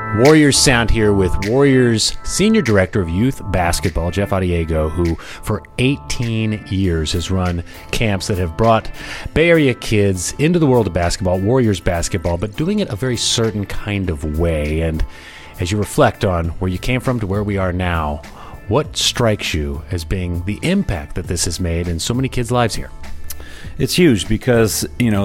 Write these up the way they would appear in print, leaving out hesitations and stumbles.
Warriors Sound here with Warriors Senior Director of Youth Basketball, Jeff Adiego, who for 18 years has run camps that have brought Bay Area kids into the world of basketball, Warriors basketball, but doing it a very certain kind of way. And as you reflect on where you came from to where we are now, what strikes you as being the impact that this has made in so many kids' lives here? It's huge because,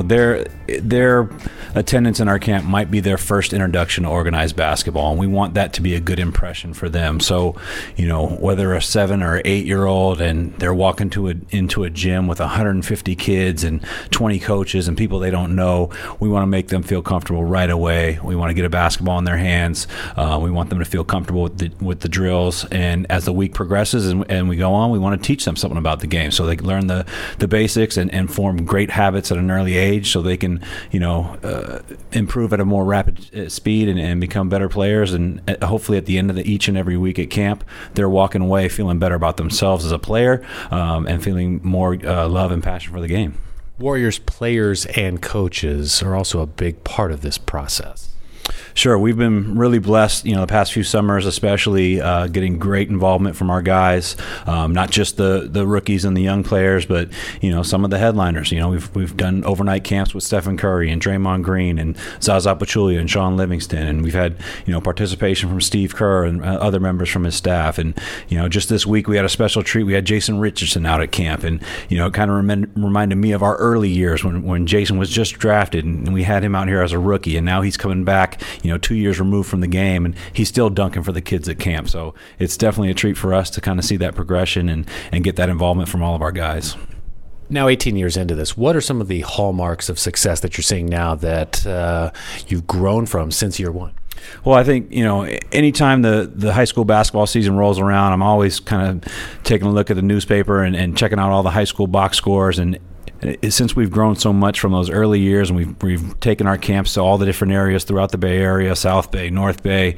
their attendance in our camp might be their first introduction to organized basketball, and we want that to be a good impression for them. So, whether a 7 or 8-year-old and they're walking into a gym with 150 kids and 20 coaches and people they don't know, we want to make them feel comfortable right away. We want to get a basketball in their hands. We want them to feel comfortable with the drills. And as the week progresses and we go on, we want to teach them something about the game so they can learn the basics and form great habits at an early age so they can, improve at a more rapid speed and become better players. And hopefully at the end of each and every week at camp, they're walking away feeling better about themselves as a player and feeling more love and passion for the game. Warriors players and coaches are also a big part of this process. Sure. We've been really blessed, the past few summers, especially getting great involvement from our guys, not just the rookies and the young players, but, some of the headliners. We've done overnight camps with Stephen Curry and Draymond Green and Zaza Pachulia and Sean Livingston. And we've had, participation from Steve Kerr and other members from his staff. And, just this week we had a special treat. We had Jason Richardson out at camp. And, it kind of reminded me of our early years when Jason was just drafted and we had him out here as a rookie. And now he's coming back 2 years removed from the game, and he's still dunking for the kids at camp. So it's definitely a treat for us to kind of see that progression and get that involvement from all of our guys. Now 18 years into this, what are some of the hallmarks of success that you're seeing now that you've grown from since year one? Well, I think, anytime the high school basketball season rolls around, I'm always kind of taking a look at the newspaper and checking out all the high school box scores. And since we've grown so much from those early years, and we've taken our camps to all the different areas throughout the Bay Area, South Bay, North Bay,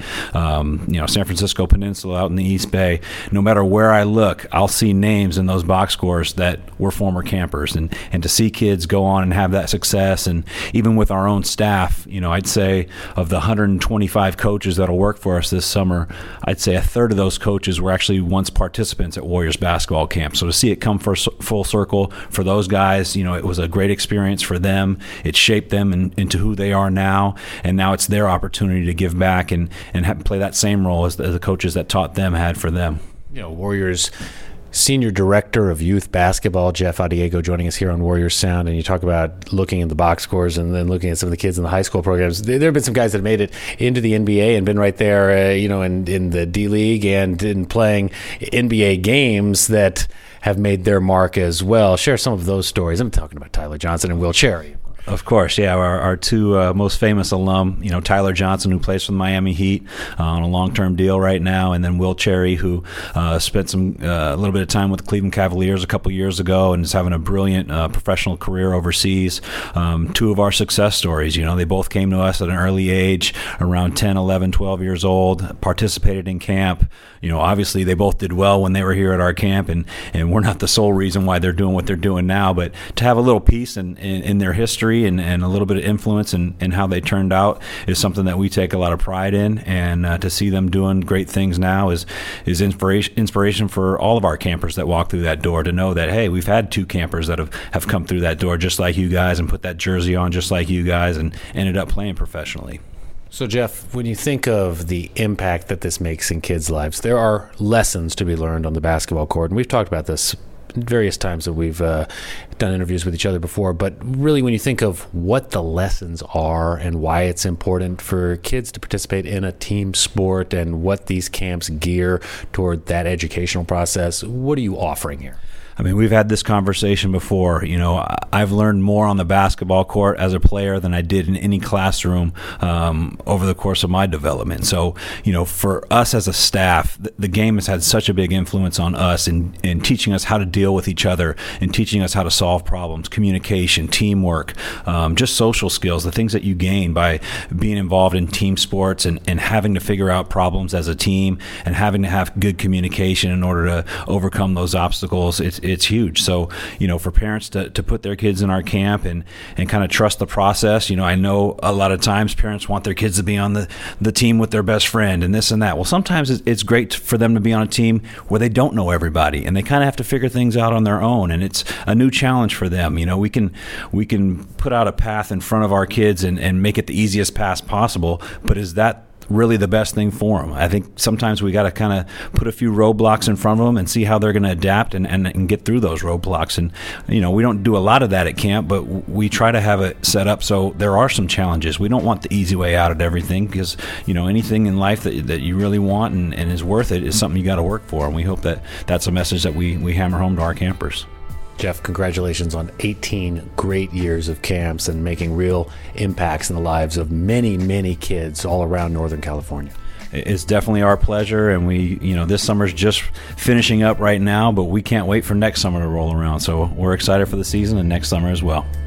San Francisco Peninsula, out in the East Bay. No matter where I look, I'll see names in those box scores that were former campers, and to see kids go on and have that success, and even with our own staff, I'd say of the 125 coaches that'll work for us this summer, I'd say a third of those coaches were actually once participants at Warriors basketball camp. So to see it come full circle for those guys, it was a great experience for them. It shaped them into who they are now, and now it's their opportunity to give back and play that same role as the coaches that taught them had for them. Warriors Senior Director of Youth Basketball, Jeff Adiego, joining us here on Warriors Sound. And you talk about looking at the box scores and then looking at some of the kids in the high school programs. There have been some guys that have made it into the NBA and been right there, in the D-League and in playing NBA games that have made their mark as well. Share some of those stories. I'm talking about Tyler Johnson and Will Cherry. Of course, yeah. Our two most famous alum, Tyler Johnson, who plays for the Miami Heat on a long-term deal right now, and then Will Cherry, who spent a little bit of time with the Cleveland Cavaliers a couple years ago and is having a brilliant professional career overseas. Two of our success stories, they both came to us at an early age, around 10, 11, 12 years old, participated in camp. Obviously they both did well when they were here at our camp, and we're not the sole reason why they're doing what they're doing now, but to have a little piece in their history and a little bit of influence in how they turned out is something that we take a lot of pride in, and to see them doing great things now is inspiration for all of our campers that walk through that door, to know that, hey, we've had two campers that have come through that door just like you guys and put that jersey on just like you guys and ended up playing professionally. So, Jeff, when you think of the impact that this makes in kids' lives, there are lessons to be learned on the basketball court, and we've talked about this various times that we've done interviews with each other before, but really when you think of what the lessons are and why it's important for kids to participate in a team sport and what these camps gear toward that educational process, what are you offering here? I mean, we've had this conversation before. I've learned more on the basketball court as a player than I did in any classroom over the course of my development. So, for us as a staff, the game has had such a big influence on us in teaching us how to deal with each other and teaching us how to solve problems, communication, teamwork, just social skills, the things that you gain by being involved in team sports and having to figure out problems as a team and having to have good communication in order to overcome those obstacles. it's huge. So, for parents to put their kids in our camp and kind of trust the process. I know a lot of times parents want their kids to be on the team with their best friend and this and that. Well, sometimes it's great for them to be on a team where they don't know everybody and they kind of have to figure things out on their own, and it's a new challenge for them. We can put out a path in front of our kids and make it the easiest path possible, but is that really the best thing for them? I think sometimes we got to kind of put a few roadblocks in front of them and see how they're going to adapt and get through those roadblocks. And, we don't do a lot of that at camp, but we try to have it set up so there are some challenges. We don't want the easy way out of everything because, anything in life that you really want and is worth it is something you got to work for. And we hope that that's a message that we hammer home to our campers. Jeff, congratulations on 18 great years of camps and making real impacts in the lives of many, many kids all around Northern California. It's definitely our pleasure, and we, this summer's just finishing up right now, but we can't wait for next summer to roll around. So we're excited for the season and next summer as well.